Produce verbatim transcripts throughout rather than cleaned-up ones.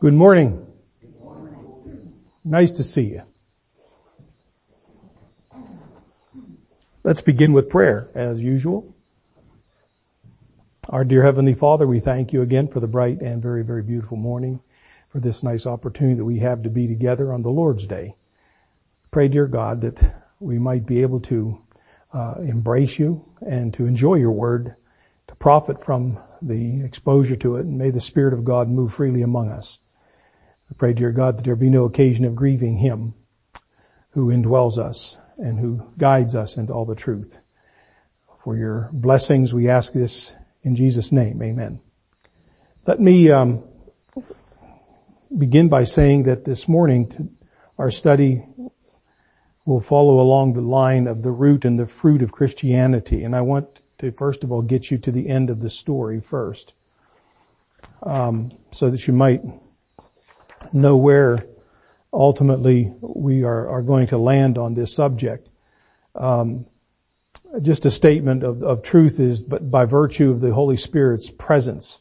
Good morning. Good morning. Nice to see you. Let's begin with prayer, as usual. Our dear Heavenly Father, we thank you again for the bright and very, very beautiful morning, for this nice opportunity that we have to be together on the Lord's Day. Pray, dear God, that we might be able to uh, embrace you and to enjoy your word, to profit from the exposure to it, and may the Spirit of God move freely among us. I pray, dear God, that there be no occasion of grieving him who indwells us and who guides us into all the truth. For your blessings, we ask this in Jesus' name. Amen. Let me um, begin by saying that this morning our study will follow along the line of the root and the fruit of Christianity. And I want to first of all get you to the end of the story first, um, so that you might know where ultimately we are, are going to land on this subject. Um, just a statement of, of truth is, but by virtue of the Holy Spirit's presence,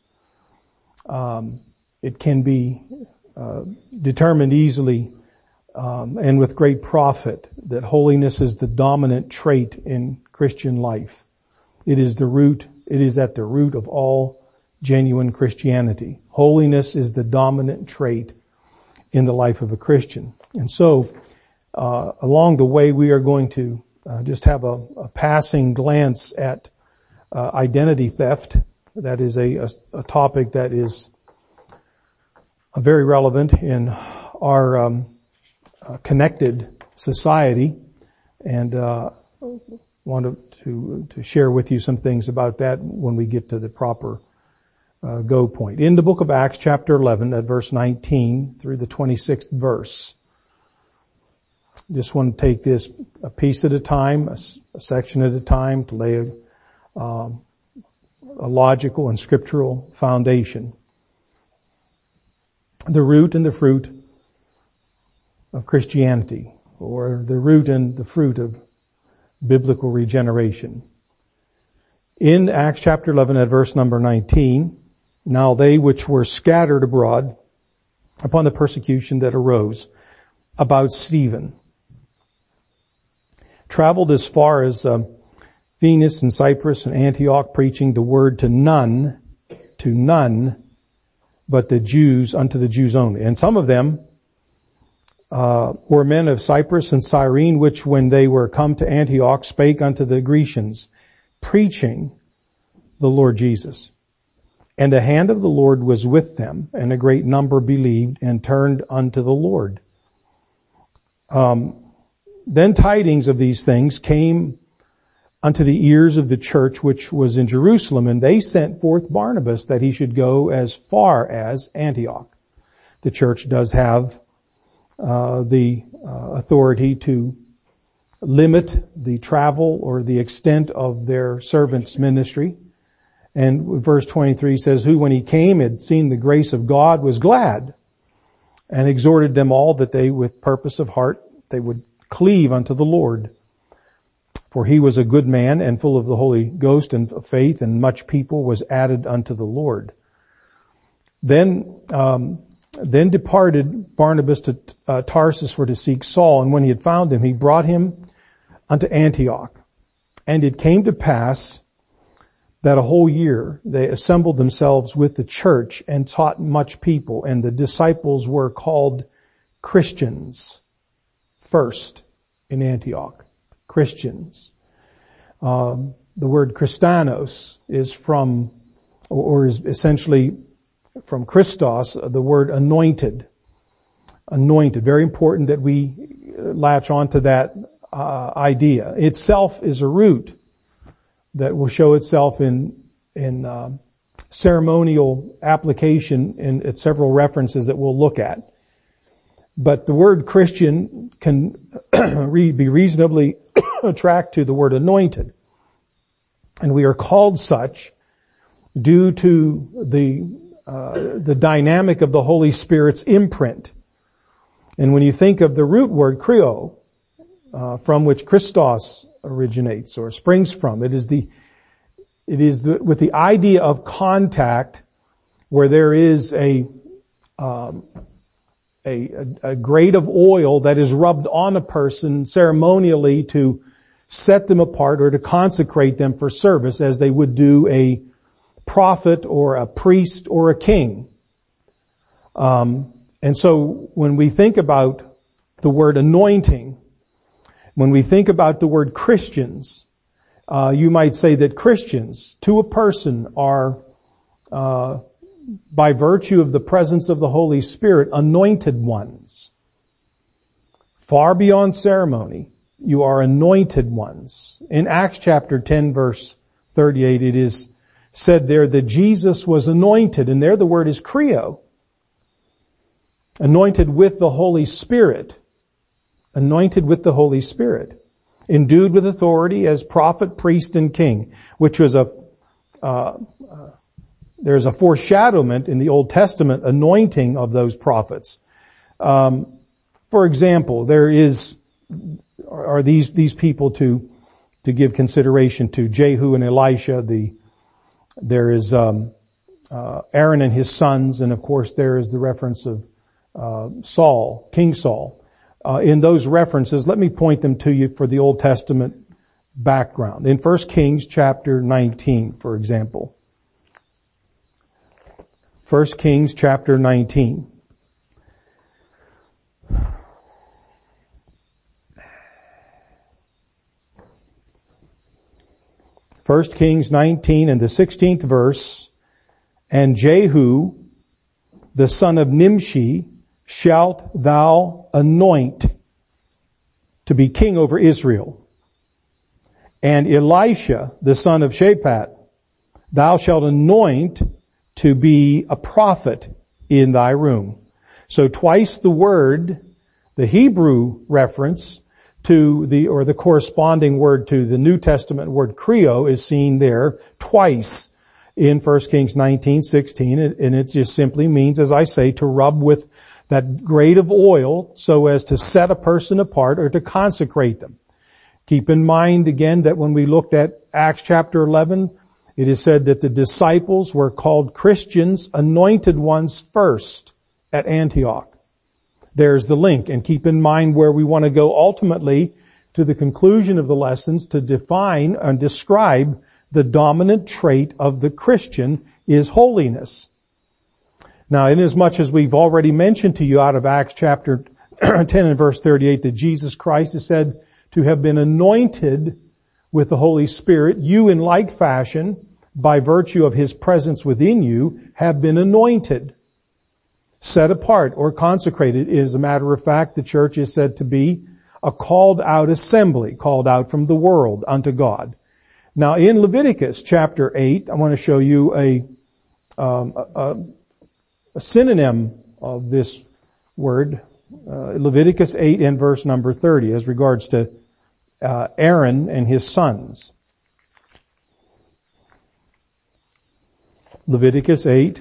um, it can be uh, determined easily um, and with great profit that holiness is the dominant trait in Christian life. It is the root, it is at the root of all genuine Christianity. Holiness is the dominant trait in the life of a Christian. And so, uh, along the way we are going to uh, just have a, a passing glance at uh, identity theft. That is a, a, a topic that is uh, very relevant in our um, uh, connected society, and uh, want to, to to share with you some things about that when we get to the proper uh, go point. In the book of Acts, chapter eleven, at verse nineteen through the twenty-sixth verse. Just want to take this a piece at a time, a, a section at a time, to lay a, um, a logical and scriptural foundation. The root and the fruit of Christianity, or the root and the fruit of biblical regeneration. In Acts chapter eleven at verse number nineteen, now they which were scattered abroad upon the persecution that arose about Stephen traveled as far as uh, Phoenix and Cyprus and Antioch, preaching the word to none, to none, but the Jews, unto the Jews only. And some of them Uh, were men of Cyprus and Cyrene, which when they were come to Antioch spake unto the Grecians, preaching the Lord Jesus. And the hand of the Lord was with them, and a great number believed and turned unto the Lord. Um, then tidings of these things came unto the ears of the church which was in Jerusalem, and they sent forth Barnabas that he should go as far as Antioch. The church does have Uh, the uh, authority to limit the travel or the extent of their servant's ministry. And verse twenty-three says, who when he came had seen the grace of God was glad, and exhorted them all that they with purpose of heart they would cleave unto the Lord. For he was a good man and full of the Holy Ghost and of faith, and much people was added unto the Lord. Then um Then departed Barnabas to uh, Tarsus for to seek Saul, and when he had found him, he brought him unto Antioch. And it came to pass that a whole year they assembled themselves with the church and taught much people, and the disciples were called Christians first in Antioch. Christians. Um, the word Christanos is from, or is essentially from Christos, the word anointed. Anointed. Very important that we latch on to that uh, idea. Itself is a root that will show itself in in uh, ceremonial application in at several references that we'll look at. But the word Christian can be reasonably tracked to the word anointed. And we are called such due to the Uh, the dynamic of the Holy Spirit's imprint. And when you think of the root word, kreo, uh, from which Christos originates or springs from, it is the, it is the, with the idea of contact where there is a, um, a, a, a grade of oil that is rubbed on a person ceremonially to set them apart or to consecrate them for service as they would do a prophet or a priest or a king. Um, and so when we think about the word anointing, when we think about the word Christians, uh, you might say that Christians to a person are, uh, by virtue of the presence of the Holy Spirit, anointed ones. Far beyond ceremony, you are anointed ones. In Acts chapter ten verse thirty-eight, it is said there that Jesus was anointed, and there the word is kreo. Anointed with the Holy Spirit. Anointed with the Holy Spirit. Endued with authority as prophet, priest, and king, which was a, uh, uh, there's a foreshadowment in the Old Testament anointing of those prophets. Um, for example, there is, are these, these people to, to give consideration to Jehu and Elisha, the, there is, um, uh, Aaron and his sons, and of course there is the reference of, uh, Saul, King Saul. Uh, in those references, let me point them to you for the Old Testament background. In First Kings chapter nineteen, for example. First Kings chapter nineteen. First Kings nineteen and the sixteenth verse. And Jehu, the son of Nimshi, shalt thou anoint to be king over Israel. And Elisha, the son of Shaphat, thou shalt anoint to be a prophet in thy room. So twice the word, the Hebrew reference to the, or the corresponding word to the New Testament word kreo is seen there twice in First Kings nineteen, sixteen, and it just simply means, as I say, to rub with that grade of oil so as to set a person apart or to consecrate them. Keep in mind again that when we looked at Acts chapter eleven, it is said that the disciples were called Christians, anointed ones first at Antioch. There's the link, and keep in mind where we want to go ultimately to the conclusion of the lessons to define and describe the dominant trait of the Christian is holiness. Now, inasmuch as we've already mentioned to you out of Acts chapter ten and verse thirty-eight that Jesus Christ is said to have been anointed with the Holy Spirit, you in like fashion, by virtue of His presence within you, have been anointed, set apart or consecrated. As a matter of fact, the church is said to be a called out assembly, called out from the world unto God. Now, in Leviticus chapter eight, I want to show you a, um, a, a synonym of this word, uh, Leviticus eight and verse number thirty, as regards to uh, Aaron and his sons. Leviticus eight.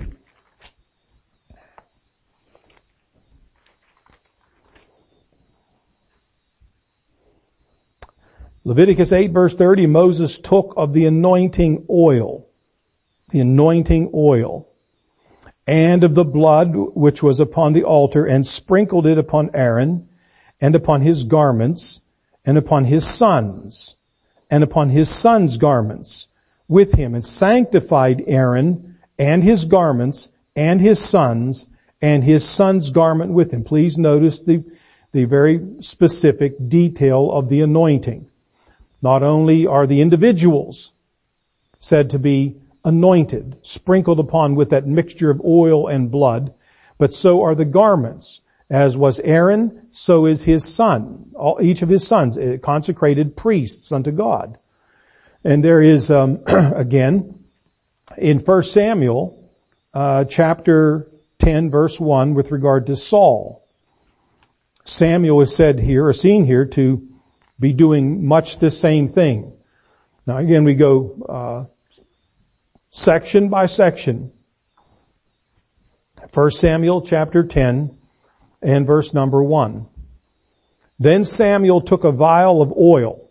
Leviticus eight verse thirty, Moses took of the anointing oil, the anointing oil, and of the blood which was upon the altar, and sprinkled it upon Aaron, and upon his garments, and upon his sons, and upon his sons' garments with him, and sanctified Aaron, and his garments, and his sons, and his sons' garment with him. Please notice the, the very specific detail of the anointing. Not only are the individuals said to be anointed, sprinkled upon with that mixture of oil and blood, but so are the garments. As was Aaron, so is his son, all, each of his sons, consecrated priests unto God. And there is, um, again, in First Samuel, uh, chapter ten, verse one, with regard to Saul. Samuel is said here, or seen here, to be doing much the same thing. Now again, we go, uh, section by section. First Samuel chapter ten and verse number one. Then Samuel took a vial of oil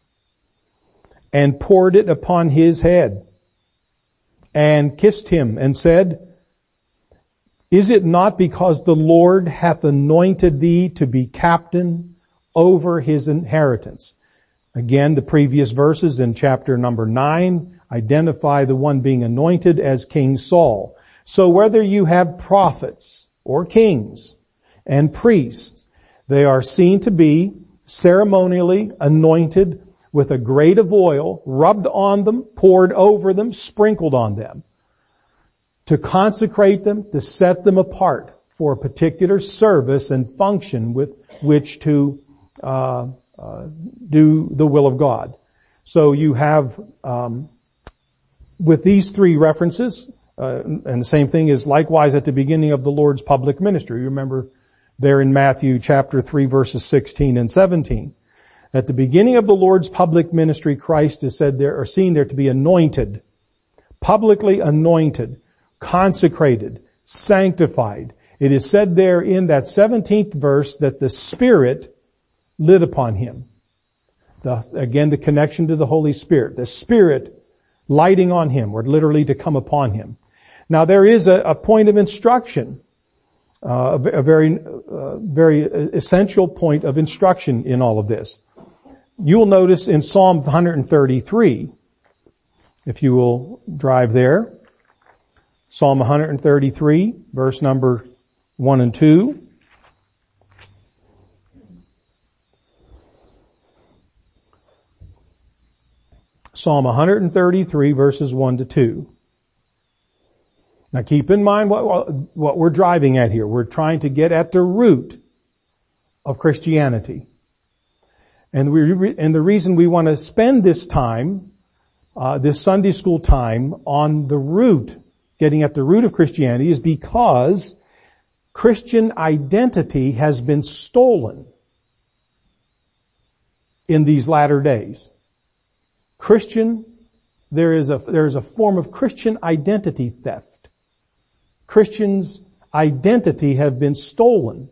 and poured it upon his head and kissed him and said, Is it not because the Lord hath anointed thee to be captain over his inheritance? Again, the previous verses in chapter number nine identify the one being anointed as King Saul. So whether you have prophets or kings and priests, they are seen to be ceremonially anointed with a grade of oil, rubbed on them, poured over them, sprinkled on them, to consecrate them, to set them apart for a particular service and function with which to uh, uh, do the will of God. So you have, um, with these three references, uh, and the same thing is likewise at the beginning of the Lord's public ministry. You remember there in Matthew chapter three verses sixteen and seventeen. At the beginning of the Lord's public ministry, Christ is said there, or seen there to be anointed, publicly anointed, consecrated, sanctified. It is said there in that seventeenth verse that the Spirit lit upon him. The, again, the connection to the Holy Spirit. The Spirit lighting on him, or literally to come upon him. Now there is a, a point of instruction, uh, a, a very, uh, very essential point of instruction in all of this. You will notice in Psalm one thirty-three, if you will drive there, Psalm one thirty-three, verse number one and two. Psalm one thirty-three, verses one to two. Now keep in mind what, what we're driving at here. We're trying to get at the root of Christianity. And we, and the reason we want to spend this time, uh, this Sunday school time on the root, getting at the root of Christianity, is because Christian identity has been stolen in these latter days. Christian, there is a, there is a form of Christian identity theft. Christians' identity have been stolen.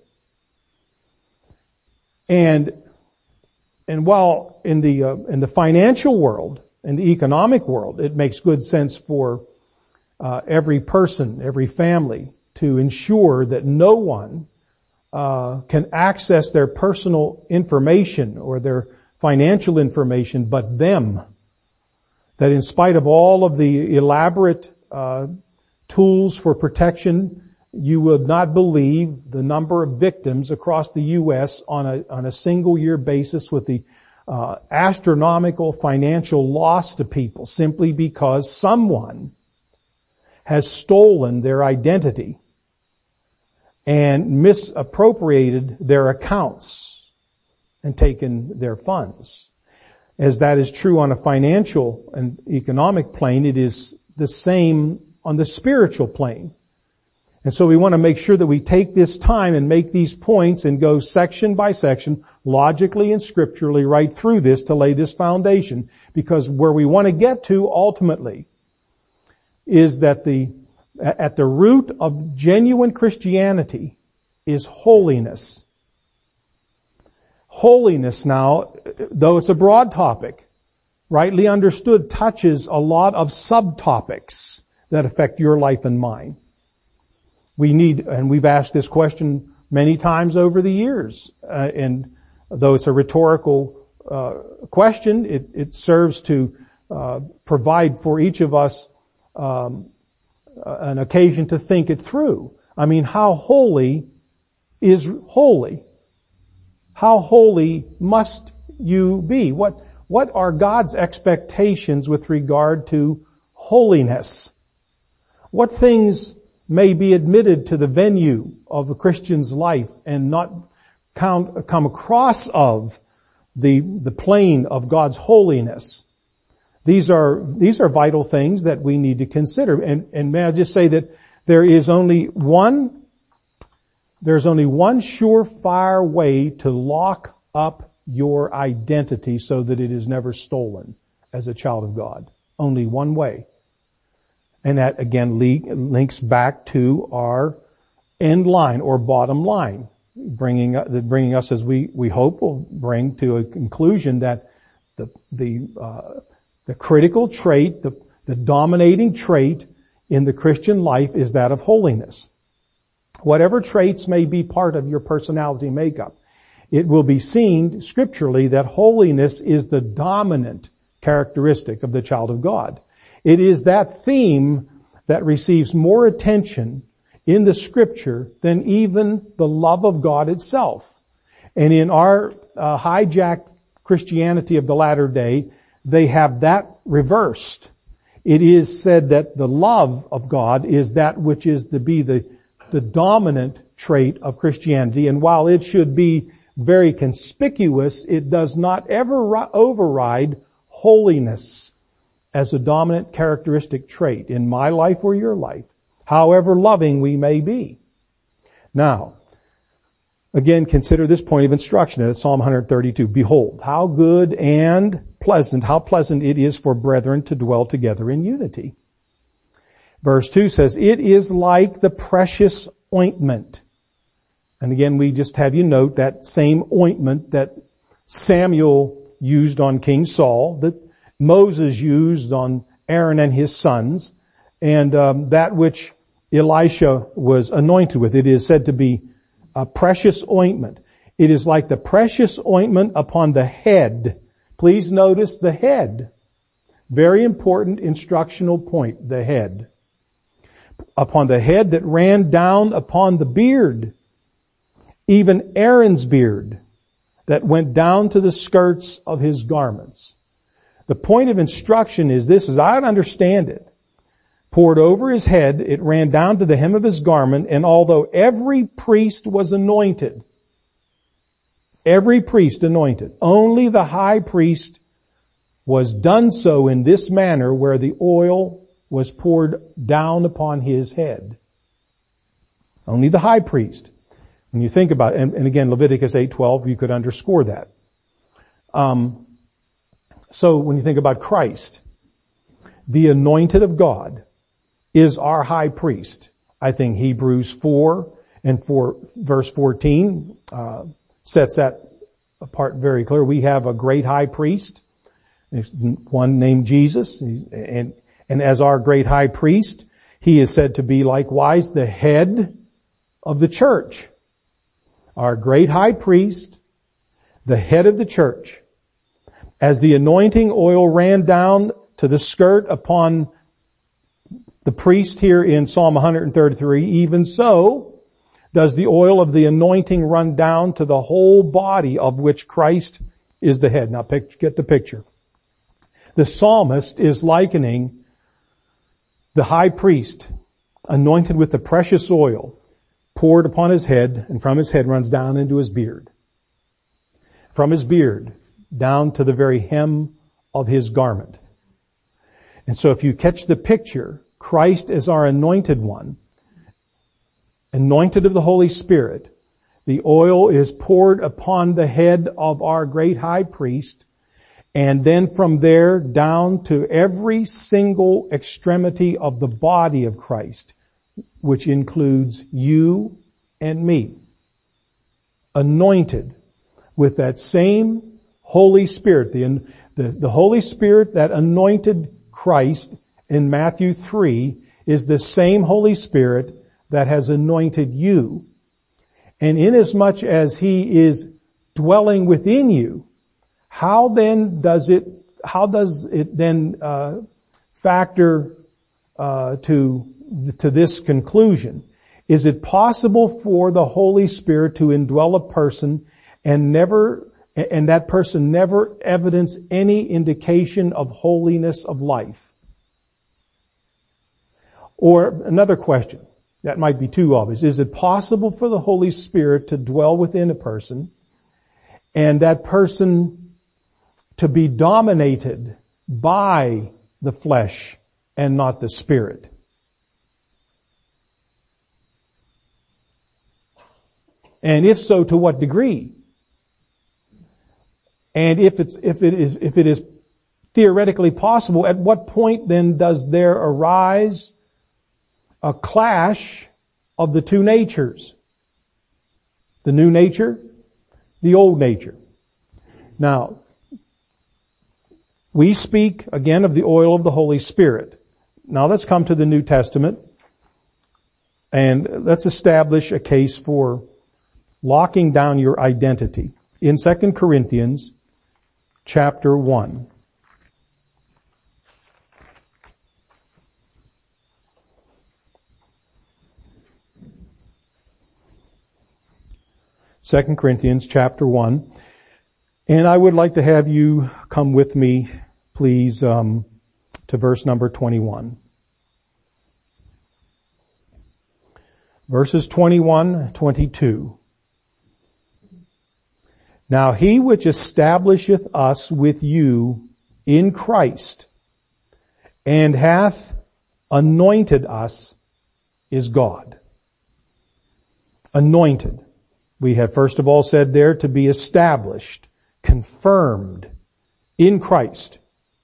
And, and while in the, uh, in the financial world, in the economic world, it makes good sense for uh, every person, every family to ensure that no one uh, can access their personal information or their financial information but them. That in spite of all of the elaborate uh, tools for protection, you would not believe the number of victims across the U S on a on a single year basis with the uh, astronomical financial loss to people simply because someone has stolen their identity and misappropriated their accounts and taken their funds. As that is true on a financial and economic plane, it is the same on the spiritual plane. And so we want to make sure that we take this time and make these points and go section by section, logically and scripturally right through this to lay this foundation. Because where we want to get to ultimately is that the, at the root of genuine Christianity is holiness. Holiness now, though it's a broad topic, rightly understood, touches a lot of subtopics that affect your life and mine. We need, and we've asked this question many times over the years, uh, and though it's a rhetorical uh, question, it, it serves to uh, provide for each of us um, an occasion to think it through. I mean, how holy is holy? How holy must you be? What, what are God's expectations with regard to holiness? What things may be admitted to the venue of a Christian's life and not count, come across of the, the plane of God's holiness? These are, these are vital things that we need to consider. And, and may I just say that there is only one There's only one surefire way to lock up your identity so that it is never stolen as a child of God. Only one way. And that again links back to our end line or bottom line, bringing, bringing us, as we, we hope will bring to a conclusion that the, the, uh, the critical trait, the, the dominating trait in the Christian life is that of holiness. whatever traits may be part of your personality makeup, it will be seen scripturally that holiness is the dominant characteristic of the child of God. It is that theme that receives more attention in the scripture than even the love of God itself. And in our uh, hijacked Christianity of the latter day, they have that reversed. It is said that the love of God is that which is to be the, the dominant trait of Christianity. And while it should be very conspicuous, it does not ever ri- override holiness as a dominant characteristic trait in my life or your life, however loving we may be. Now, again, consider this point of instruction at Psalm one thirty-two. Behold, how good and pleasant, how pleasant it is for brethren to dwell together in unity. Verse two says, it is like the precious ointment. And again, we just have you note that same ointment that Samuel used on King Saul, that Moses used on Aaron and his sons, and um, that which Elisha was anointed with. It is said to be a precious ointment. It is like the precious ointment upon the head. Please notice the head. Very important instructional point, the head. Upon the head that ran down upon the beard, even Aaron's beard, that went down to the skirts of his garments. The point of instruction is this, as I understand it. Poured over his head, it ran down to the hem of his garment, and although every priest was anointed, every priest anointed, only the high priest was done so in this manner where the oil was poured down upon his head. Only the high priest. When you think about it, and, and again, Leviticus eight twelve, you could underscore that. Um, so when you think about Christ, the anointed of God is our high priest. I think Hebrews four and four, verse fourteen uh, sets that apart very clear. We have a great high priest, one named Jesus, and and as our great high priest, he is said to be likewise the head of the church. Our great high priest, the head of the church. As the anointing oil ran down to the skirt upon the priest here in Psalm one thirty-three, even so does the oil of the anointing run down to the whole body of which Christ is the head. Now get the picture. The psalmist is likening the high priest anointed with the precious oil poured upon his head, and from his head runs down into his beard. From his beard down to the very hem of his garment. And so if you catch the picture, Christ is our anointed one, anointed of the Holy Spirit. The oil is poured upon the head of our great high priest, and then from there down to every single extremity of the body of Christ, which includes you and me. Anointed with that same Holy Spirit, the, the, the Holy Spirit that anointed Christ in Matthew three is the same Holy Spirit that has anointed you. And inasmuch as He is dwelling within you, how then does it, how does it then, uh, factor, uh, to, to this conclusion? Is it possible for the Holy Spirit to indwell a person and never, and that person never evidence any indication of holiness of life? Or another question, that might be too obvious. Is it possible for the Holy Spirit to dwell within a person and that person to be dominated by the flesh and not the Spirit? And if so, to what degree? And if it's, if it is, if it is theoretically possible, at what point then does there arise a clash of the two natures? The new nature, the old nature. Now, we speak again of the oil of the Holy Spirit. Now let's come to the New Testament. And let's establish a case for locking down your identity. In Second Corinthians chapter one. Second Corinthians chapter one. And I would like to have you come with me, please, um, to verse number twenty-one. Verses twenty-one, twenty-two. Now he which establisheth us with you in Christ and hath anointed us is God. Anointed. We have first of all said there to be established, confirmed in Christ.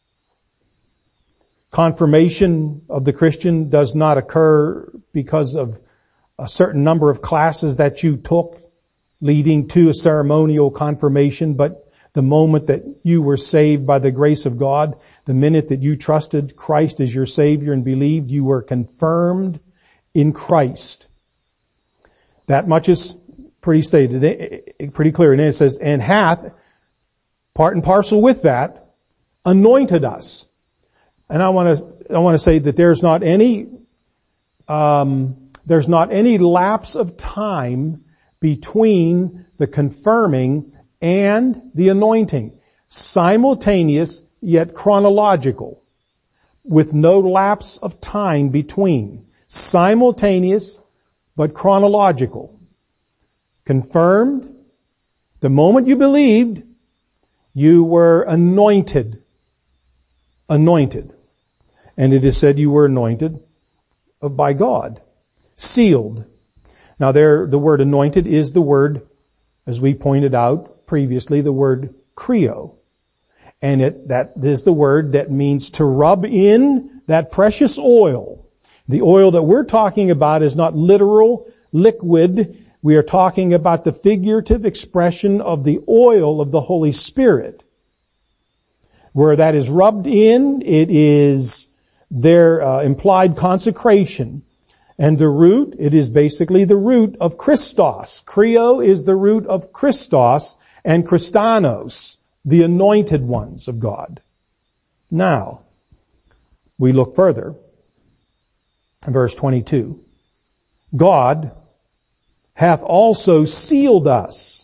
Confirmation of the Christian does not occur because of a certain number of classes that you took leading to a ceremonial confirmation, but the moment that you were saved by the grace of God, the minute that you trusted Christ as your Savior and believed, you were confirmed in Christ. That much is pretty stated, pretty clear. And then it says, and hath, part and parcel with that, anointed us. And I want to, I want to say that there's not any, um, there's not any lapse of time between the confirming and the anointing. Simultaneous, yet chronological, with no lapse of time between. Simultaneous, but chronological. Confirmed, the moment you believed, you were anointed. Anointed. And it is said you were anointed by God. Sealed. Now there, the word anointed is the word, as we pointed out previously, the word kreo. And it, that is the word that means to rub in that precious oil. The oil that we're talking about is not literal, liquid. We are talking about the figurative expression of the oil of the Holy Spirit. Where that is rubbed in, it is their uh, implied consecration. And the root, it is basically the root of Christos. Kreo is the root of Christos and Christanos, the anointed ones of God. Now, we look further. Verse twenty-two. God hath also sealed us.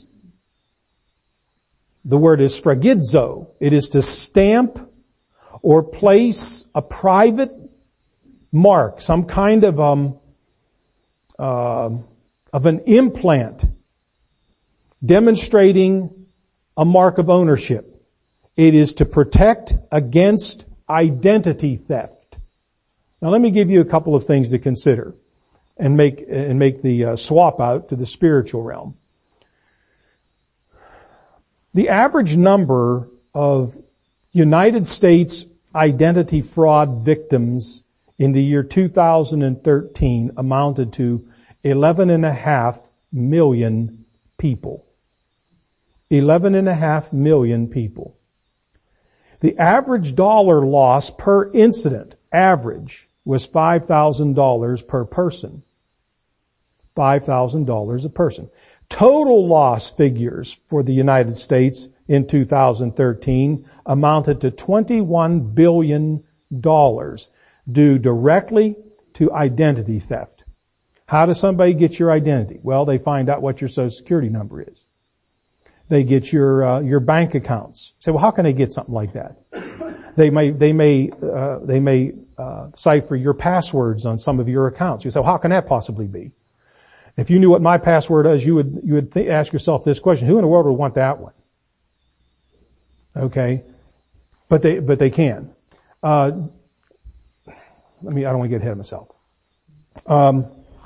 The word is phragidzo. It is to stamp or place a private mark, some kind of um uh, of an implant demonstrating a mark of ownership. It is to protect against identity theft. Now let me give you a couple of things to consider and make and make the uh, swap out to the spiritual realm. The average number of United States identity fraud victims in the year two thousand thirteen amounted to eleven and a half million people. eleven and a half million people. The average dollar loss per incident, average, was five thousand dollars per person. five thousand dollars a person. Total loss figures for the United States in two thousand thirteen amounted to twenty-one billion dollars. Due directly to identity theft. How does somebody get your identity? Well, they find out what your Social Security number is. They get your uh, your bank accounts. Say, well, how can they get something like that? They may they may uh, they may uh, cipher your passwords on some of your accounts. You say, well, how can that possibly be? If you knew what my password is, you would you would th- ask yourself this question: who in the world would want that one? Okay, but they but they can. Uh, Let me, I don't want to get ahead of myself. Um,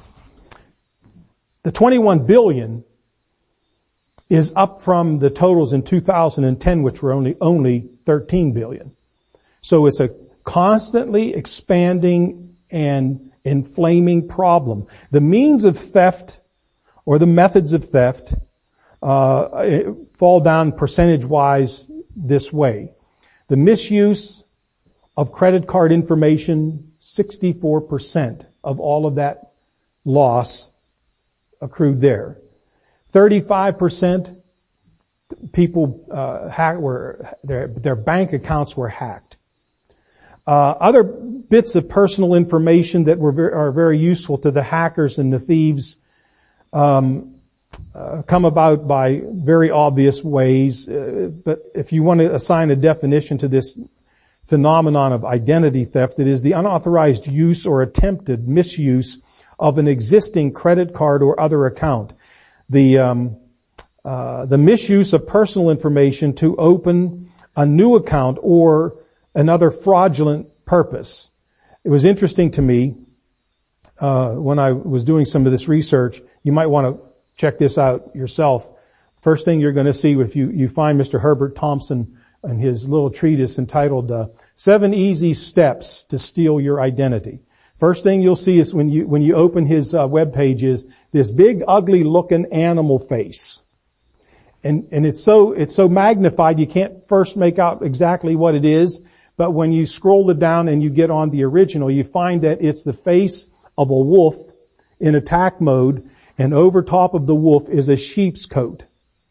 the twenty-one billion is up from the totals in two thousand ten, which were only, only thirteen billion. So it's a constantly expanding and inflaming problem. The means of theft or the methods of theft, uh, fall down percentage-wise this way. The misuse of credit card information, sixty-four percent of all of that loss accrued there. thirty-five percent people uh, hack, were their their bank accounts were hacked. Uh, other bits of personal information that were very, are very useful to the hackers and the thieves um, uh, come about by very obvious ways. Uh, but if you want to assign a definition to this phenomenon of identity theft, it is the unauthorized use or attempted misuse of an existing credit card or other account. The um, uh, the misuse of personal information to open a new account or another fraudulent purpose. It was interesting to me uh, when I was doing some of this research. You might want to check this out yourself. First thing you're going to see if you, you find Mister Herbert Thompson and his little treatise entitled uh, Seven Easy Steps to Steal Your Identity. First thing you'll see is when you when you open his uh, web page is this big ugly looking animal face. And and it's so it's so magnified you can't first make out exactly what it is. But when you scroll it down and you get on the original, you find that it's the face of a wolf in attack mode, and over top of the wolf is a sheep's coat.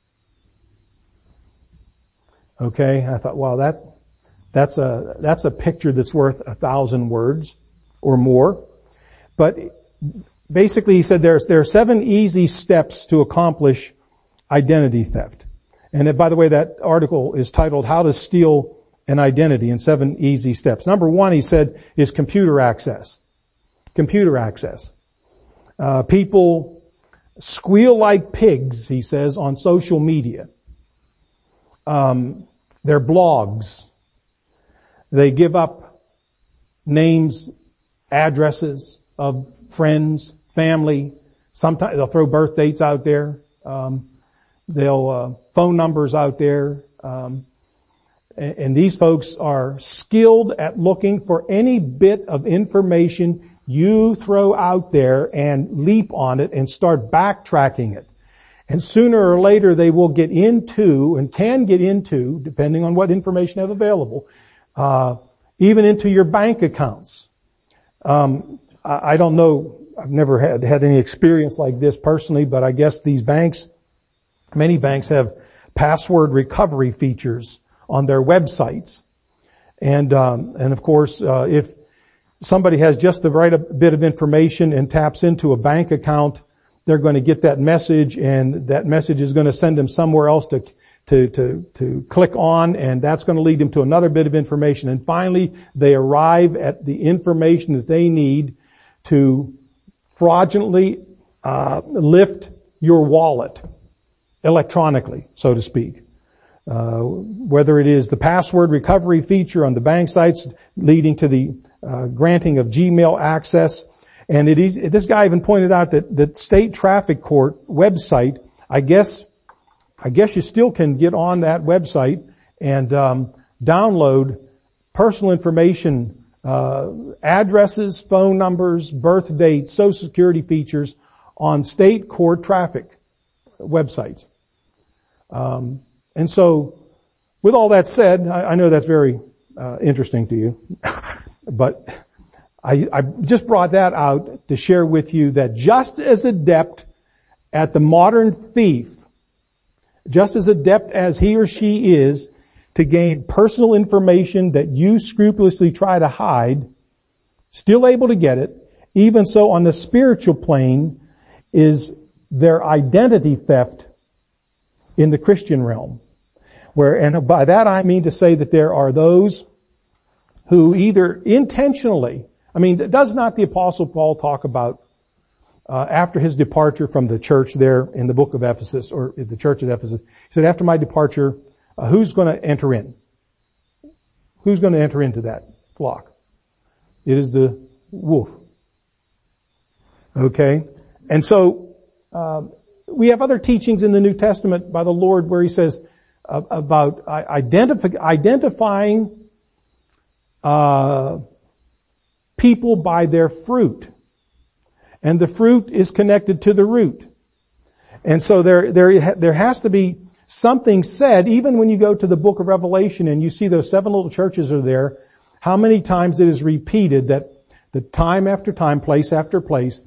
Okay, I thought, wow, that that's a that's a picture that's worth a thousand words or more. But basically, he said there's there are seven easy steps to accomplish identity theft. And by the way, that article is titled "How to Steal an Identity in Seven Easy Steps." Number one, he said, is computer access. Computer access. Uh, people squeal like pigs, he says, on social media. Um, their blogs. They give up names, addresses of friends, family. Sometimes they'll throw birth dates out there. Um, they'll uh, phone numbers out there. Um, and, and these folks are skilled at looking for any bit of information you throw out there and leap on it and start backtracking it. And sooner or later they will get into, and can get into, depending on what information they have available, uh, even into your bank accounts. Um, I, I don't know, I've never had, had any experience like this personally, but I guess these banks, many banks have password recovery features on their websites. And, um, and of course, uh, if somebody has just the right bit of information and taps into a bank account, they're going to get that message, and that message is going to send them somewhere else to, to, to, to click on, and that's going to lead them to another bit of information. And finally, they arrive at the information that they need to fraudulently, uh, lift your wallet electronically, so to speak. Uh, whether it is the password recovery feature on the bank sites leading to the uh, granting of Gmail access. And it is, this guy even pointed out that the state traffic court website, I guess, I guess you still can get on that website and um, download personal information, uh, addresses, phone numbers, birth dates, social security features on state court traffic websites. Um, and so, with all that said, I, I know that's very uh, interesting to you, but I, I just brought that out to share with you that just as adept at the modern thief, just as adept as he or she is to gain personal information that you scrupulously try to hide, still able to get it, even so on the spiritual plane is their identity theft in the Christian realm. Where, and by that I mean to say that there are those who either intentionally, I mean, does not the Apostle Paul talk about uh, after his departure from the church there in the book of Ephesus, or the church at Ephesus, he said, after my departure, uh, who's going to enter in? Who's going to enter into that flock? It is the wolf. Okay? And so, uh, we have other teachings in the New Testament by the Lord where he says uh, about identify, identifying uh people by their fruit. And the fruit is connected to the root. And so there, there, there has to be something said, even when you go to the book of Revelation and you see those seven little churches are there, how many times it is repeated that the time after time, place after place,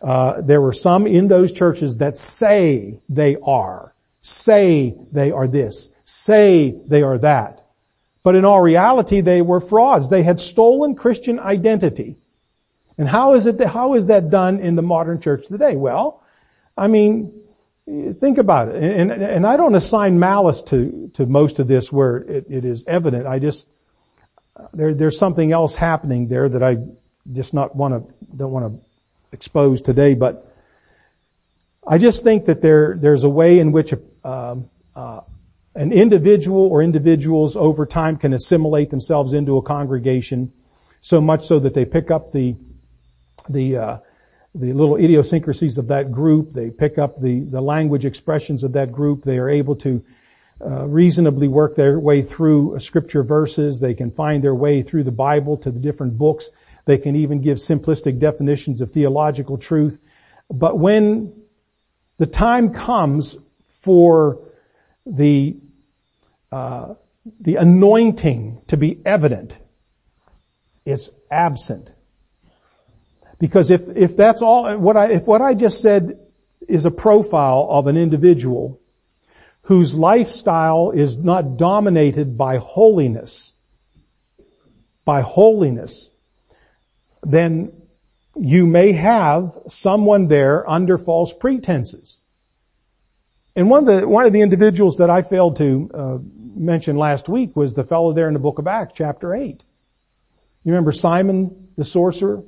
Uh, there were some in those churches that say they are, say they are this, say they are that. But in all reality, they were frauds. They had stolen Christian identity. And how is it that, how is that done in the modern church today? Well, I mean, think about it. And, and I don't assign malice to, to most of this where it, it is evident. I just, there, there's something else happening there that I just not want to, don't want to expose today. But I just think that there, there's a way in which, um, uh, an individual or individuals over time can assimilate themselves into a congregation so much so that they pick up the, the, uh, the little idiosyncrasies of that group. They pick up the, the language expressions of that group. They are able to uh, reasonably work their way through scripture verses. They can find their way through the Bible to the different books. They can even give simplistic definitions of theological truth. But when the time comes for the uh, the anointing to be evident, it's absent. Because if, if that's all, what I, if what I just said is a profile of an individual whose lifestyle is not dominated by holiness, by holiness, then you may have someone there under false pretenses. And one of the, one of the individuals that I failed to uh, mention last week was the fellow there in the book of Acts, chapter eight. You remember Simon the sorcerer?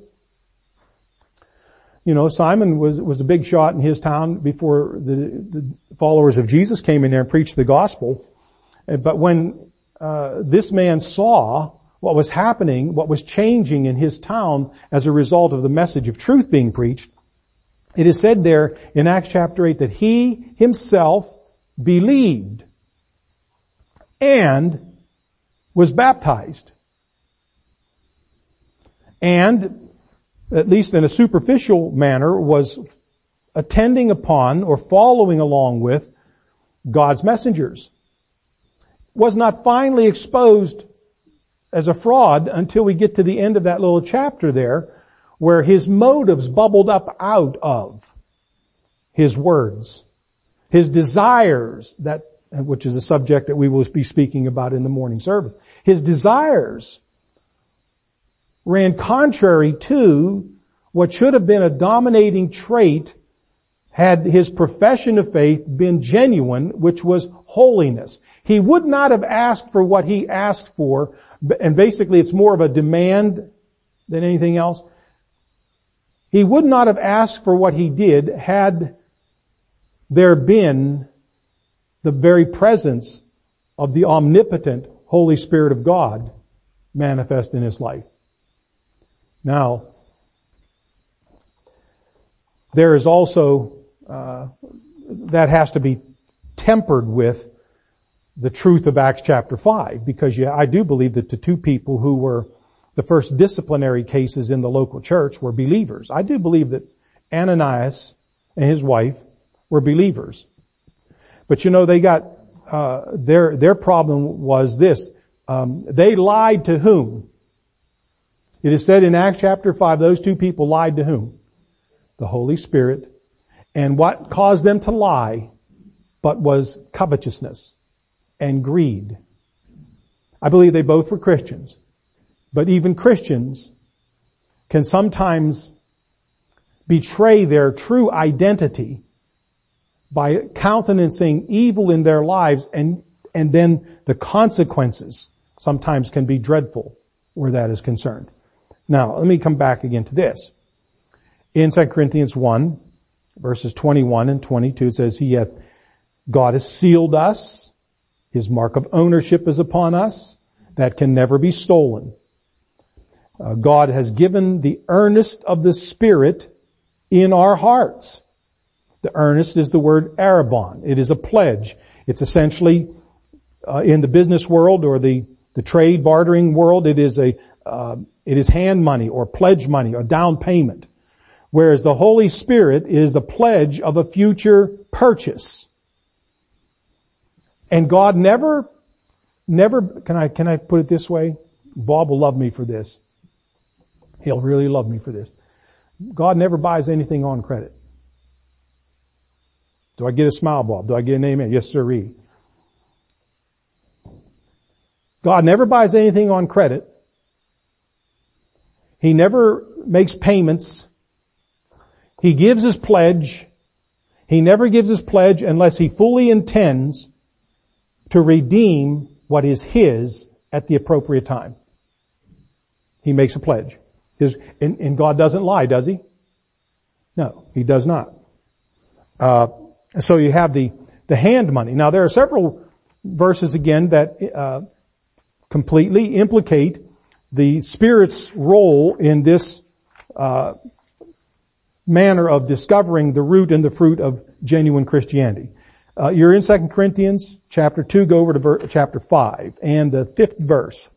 You know, Simon was, was a big shot in his town before the, the followers of Jesus came in there and preached the gospel. But when, uh, this man saw what was happening, what was changing in his town as a result of the message of truth being preached, it is said there in Acts chapter eight that he himself believed and was baptized. And, at least in a superficial manner, was attending upon or following along with God's messengers. Was not finally exposed as a fraud until we get to the end of that little chapter there, where his motives bubbled up out of his words, his desires, that, which is a subject that we will be speaking about in the morning service. His desires ran contrary to what should have been a dominating trait had his profession of faith been genuine, which was holiness. He would not have asked for what he asked for, and basically it's more of a demand than anything else. He would not have asked for what he did had there been the very presence of the omnipotent Holy Spirit of God manifest in his life. Now, there is also, uh, that has to be tempered with the truth of Acts chapter five, because yeah, I do believe that the two people who were the first disciplinary cases in the local church were believers. I do believe that Ananias and his wife were believers. But you know, they got, uh, their, their problem was this. Um, they lied to whom? It is said in Acts chapter five, those two people lied to whom? The Holy Spirit. And what caused them to lie but was covetousness and greed. I believe they both were Christians. But even Christians can sometimes betray their true identity by countenancing evil in their lives, and, and then the consequences sometimes can be dreadful where that is concerned. Now, let me come back again to this. In Second Corinthians one, verses twenty-one and twenty-two, it says, He hath, God has sealed us. His mark of ownership is upon us. That can never be stolen. Uh, God has given the earnest of the Spirit in our hearts. The earnest is the word arabon. It is a pledge. It's essentially, uh, in the business world or the, the trade bartering world, it is a, uh, it is hand money or pledge money or down payment. Whereas the Holy Spirit is the pledge of a future purchase. And God never, never, can I, can I put it this way? Bob will love me for this. He'll really love me for this. God never buys anything on credit. Do I get a smile, Bob? Do I get an amen? Yes, sirree. God never buys anything on credit. He never makes payments. He gives his pledge. He never gives his pledge unless he fully intends to redeem what is his at the appropriate time. He makes a pledge. His, and, and God doesn't lie, does he? No, he does not. Uh, so you have the, the hand money. Now there are several verses again that, uh, completely implicate the Spirit's role in this, uh, manner of discovering the root and the fruit of genuine Christianity. Uh, you're in Second Corinthians chapter two, go over to ver- chapter five and the fifth verse.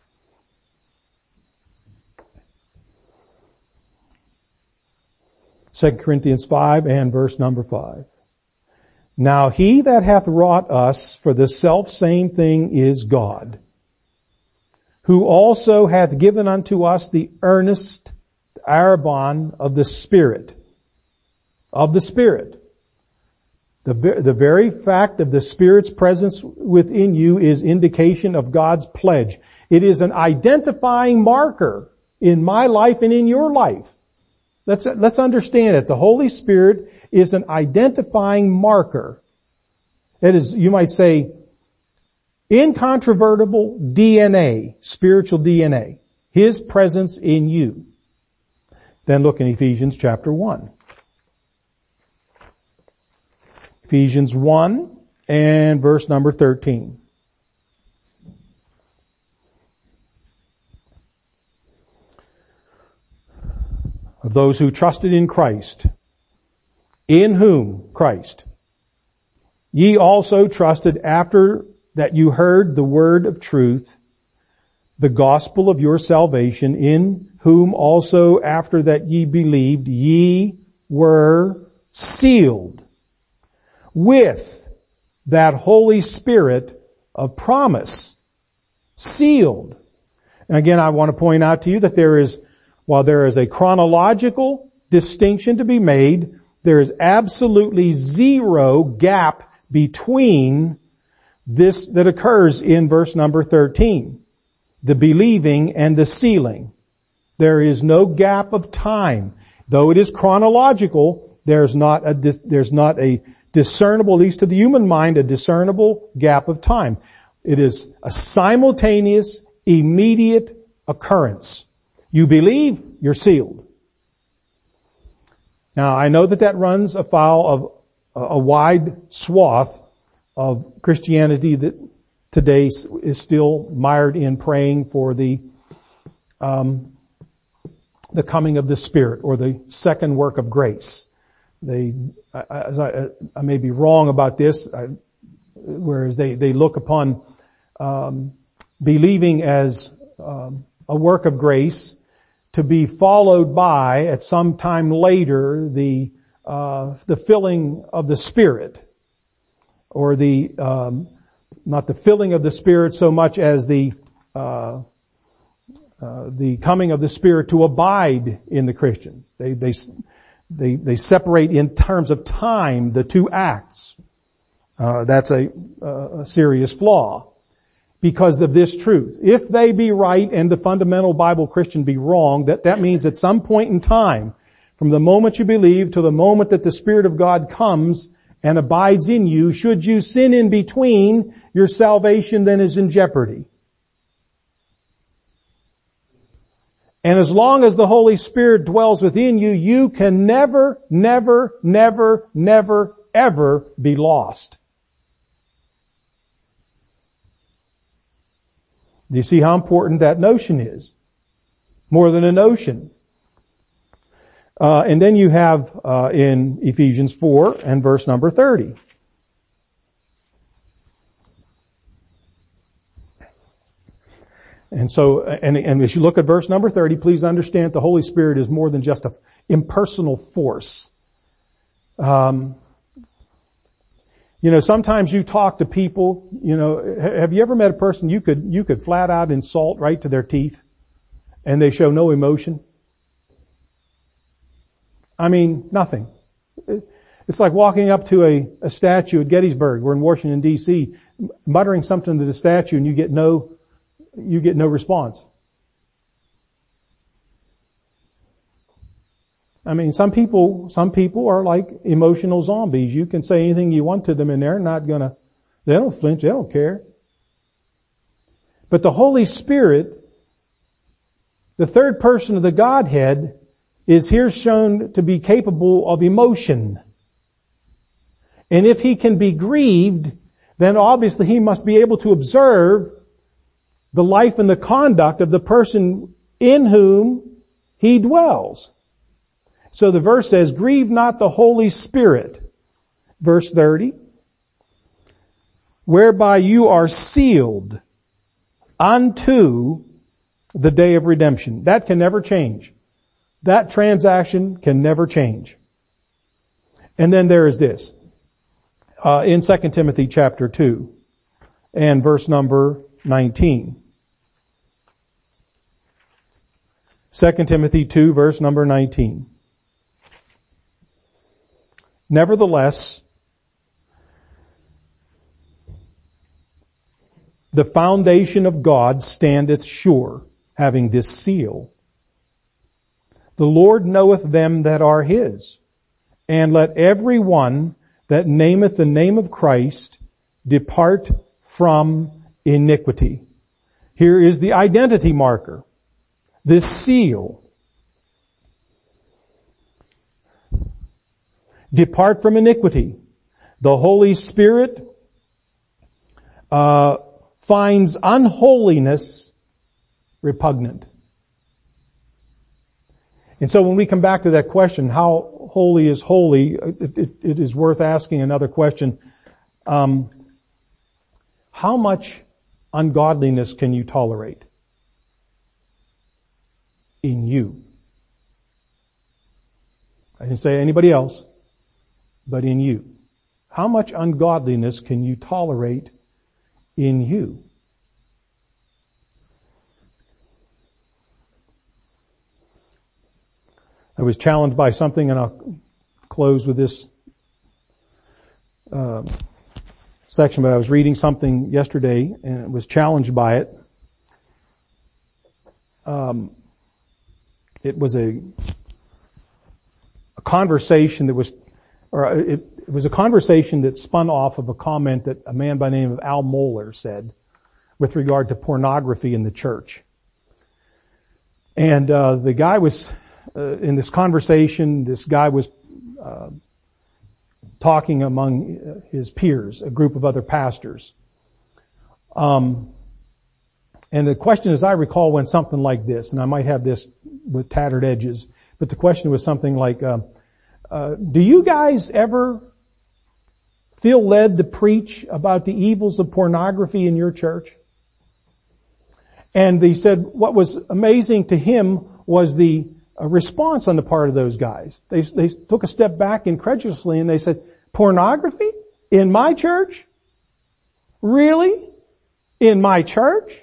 Second Corinthians five and verse number five. Now he that hath wrought us for the selfsame thing is God, who also hath given unto us the earnest arrabon of the Spirit. Of the Spirit. The, the very fact of the Spirit's presence within you is indication of God's pledge. It is an identifying marker in my life and in your life. Let's, let's understand it. The Holy Spirit is an identifying marker. It is, you might say, incontrovertible D N A, spiritual D N A. His presence in you. Then look in Ephesians chapter one. Ephesians one and verse number thirteen. Of those who trusted in Christ, in whom, Christ, ye also trusted after that you heard the word of truth, the gospel of your salvation, in whom also after that ye believed, ye were sealed with that Holy Spirit of promise. Sealed. And again, I want to point out to you that there is, while there is a chronological distinction to be made, there is absolutely zero gap between this that occurs in verse number thirteen. The believing and the sealing. There is no gap of time. Though it is chronological, there's not a, there's not a discernible, at least to the human mind, a discernible gap of time. It is a simultaneous, immediate occurrence. You believe, you're sealed. Now, I know that that runs afoul of a wide swath of Christianity that today is still mired in praying for the um, the coming of the Spirit or the second work of grace. They, as I, I may be wrong about this, I, whereas they they look upon um, believing as um, a work of grace to be followed by at some time later the uh, the filling of the Spirit, or the um, not the filling of the Spirit so much as the uh, uh, the coming of the Spirit to abide in the Christian. They they they they separate in terms of time the two acts. Uh, that's a, a serious flaw because of this truth. If they be right and the fundamental Bible Christian be wrong, that that means at some point in time, from the moment you believe to the moment that the Spirit of God comes and abides in you, should you sin in between, your salvation then is in jeopardy. And as long as the Holy Spirit dwells within you, you can never, never, never, never, ever be lost. Do you see how important that notion is? More than a notion. Uh, and then you have uh, in Ephesians four and verse number thirty. And so, and, and as you look at verse number thirty, please understand the Holy Spirit is more than just an impersonal force. Um, you know, sometimes you talk to people, you know, have you ever met a person you could, you could flat out insult right to their teeth and they show no emotion? I mean, nothing. It's like walking up to a, a statue at Gettysburg. We're in Washington, D C, muttering something to the statue and you get no, you get no response. I mean, some people, some people are like emotional zombies. You can say anything you want to them and they're not gonna, they don't flinch, they don't care. But the Holy Spirit, the third person of the Godhead, is here shown to be capable of emotion. And if he can be grieved, then obviously he must be able to observe the life and the conduct of the person in whom he dwells. So the verse says, grieve not the Holy Spirit. Verse thirty. Whereby you are sealed unto the day of redemption. That can never change. That transaction can never change. And then there is this. Uh, in Second Timothy chapter two and verse number nineteen. Second Timothy two verse number nineteen. Nevertheless, the foundation of God standeth sure, having this seal. The Lord knoweth them that are his, and let every one that nameth the name of Christ depart from iniquity. Here is the identity marker, this seal. Depart from iniquity. The Holy Spirit uh, finds unholiness repugnant. And so when we come back to that question, how holy is holy, it, it, it is worth asking another question. Um, how much ungodliness can you tolerate in you? I didn't say anybody else, but in you. How much ungodliness can you tolerate in you? I was challenged by something, and I'll close with this uh, section, but I was reading something yesterday and was challenged by it. Um, it was a, a conversation that was, or it, it was a conversation that spun off of a comment that a man by the name of Al Mohler said with regard to pornography in the church. And uh, the guy was, uh, in this conversation, this guy was uh, talking among his peers, a group of other pastors. Um, and the question, as I recall, went something like this, and I might have this with tattered edges, but the question was something like, uh, uh, do you guys ever feel led to preach about the evils of pornography in your church? And they said what was amazing to him was the uh, response on the part of those guys. They, they took a step back incredulously and they said, pornography? In my church? Really? In my church?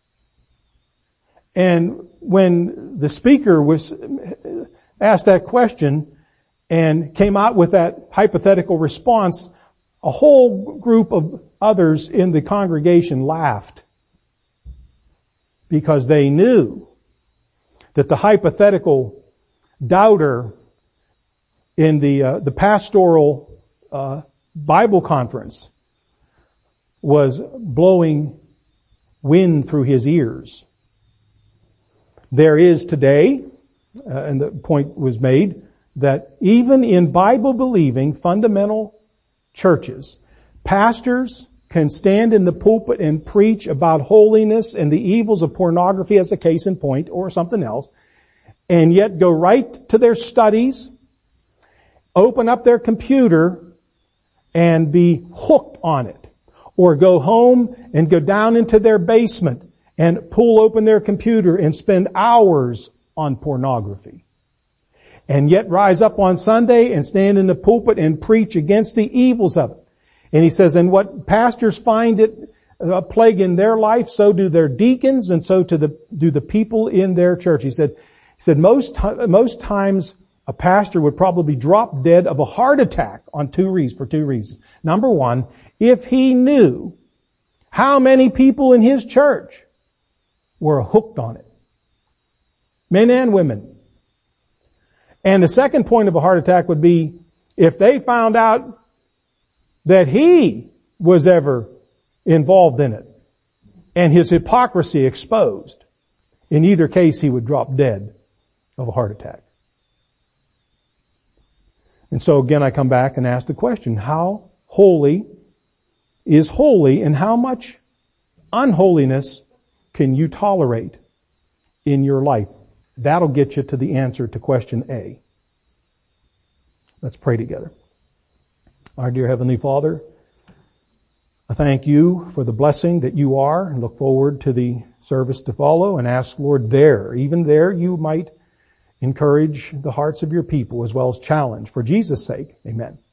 And when the speaker was asked that question and came out with that hypothetical response, a whole group of others in the congregation laughed because they knew that the hypothetical doubter in the uh, the pastoral uh, Bible conference was blowing wind through his ears. There is today, uh, and the point was made, that even in Bible-believing fundamental churches, pastors can stand in the pulpit and preach about holiness and the evils of pornography as a case in point or something else, and yet go right to their studies, open up their computer, and be hooked on it. Or go home and go down into their basement and pull open their computer and spend hours on pornography. And yet rise up on Sunday and stand in the pulpit and preach against the evils of it. And he says, and what pastors find it a plague in their life, so do their deacons and so to the, do the people in their church. He said, he said most, most times, a pastor would probably drop dead of a heart attack on two reasons, for two reasons. Number one, if he knew how many people in his church were hooked on it. Men and women. And the second point of a heart attack would be if they found out that he was ever involved in it and his hypocrisy exposed. In either case, he would drop dead of a heart attack. And so again, I come back and ask the question, how holy is holy and how much unholiness can you tolerate in your life? That'll get you to the answer to question A. Let's pray together. Our dear Heavenly Father, I thank you for the blessing that you are and look forward to the service to follow and ask, Lord, there, even there, you might encourage the hearts of your people as well as challenge for Jesus' sake. Amen.